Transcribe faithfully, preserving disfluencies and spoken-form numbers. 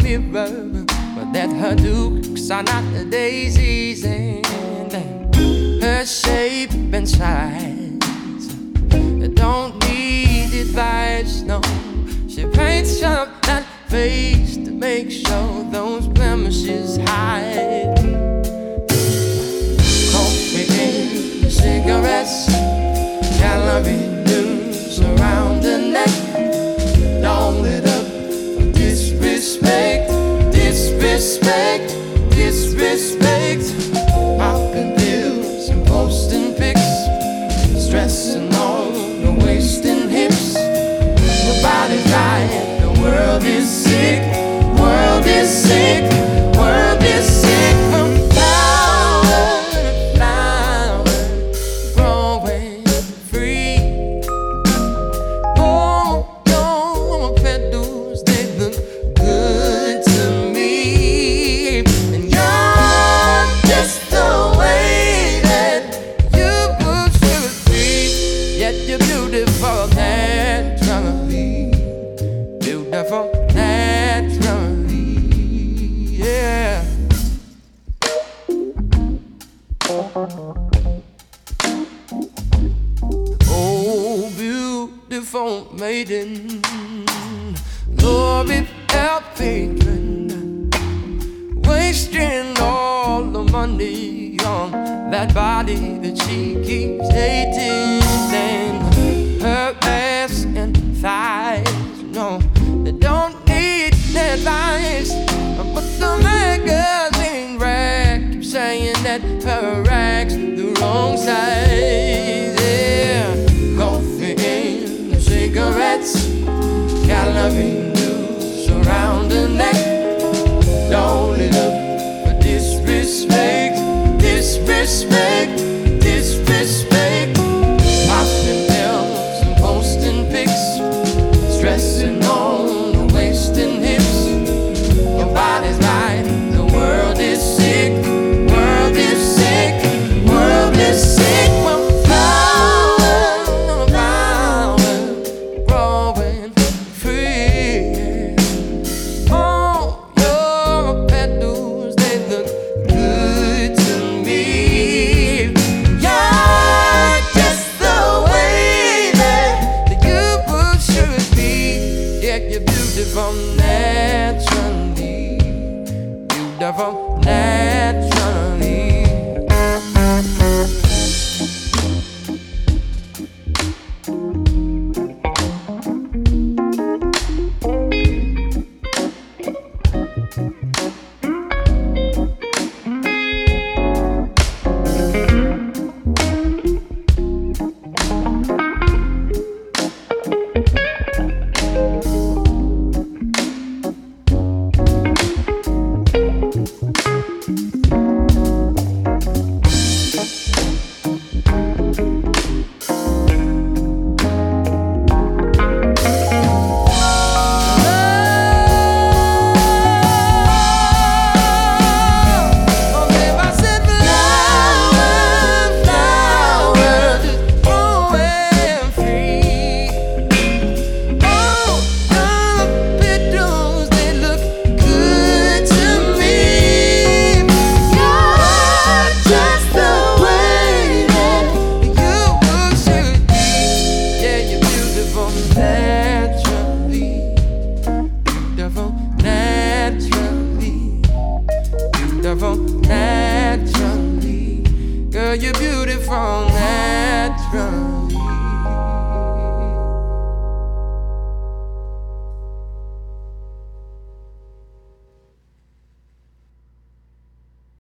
mirror, but that her dukes are not the daisies, and her shape and size don't need advice, no. She paints up that face to make sure those blemishes hide. Coffee and cigarettes, calorie news around the neck, don't let up for disrespect, disrespect, disrespect. Popping pills and posting pics, stressing all the wasting hips. The body's right, the world is sick, world is sick, world is sick. From flower to flower, growing free. Oh, your petals, they look good to me. And you're just the way that you should be. Yet you're beautiful naturally, beautiful naturally, yeah. Oh, beautiful maiden, glory help patron, wasting all the money on that body that she keeps hating. And her ass and thighs, no, they don't need advice. But the magazine rack keeps saying that her rack's the wrong size, yeah. Coffee and cigarettes, calorie news around the neck, don't it up for disrespect, disrespect, disrespect. Popping pills and posting pics, stressing on the wasting hips. Your body's right, the world is sick, world is sick, world is sick. Well, flower, flower, growing free. Oh, your petals, they look good to me. You're just the way that you should be. Yeah, you're beautiful naturally, beautiful naturally. Naturally, girl, you're beautiful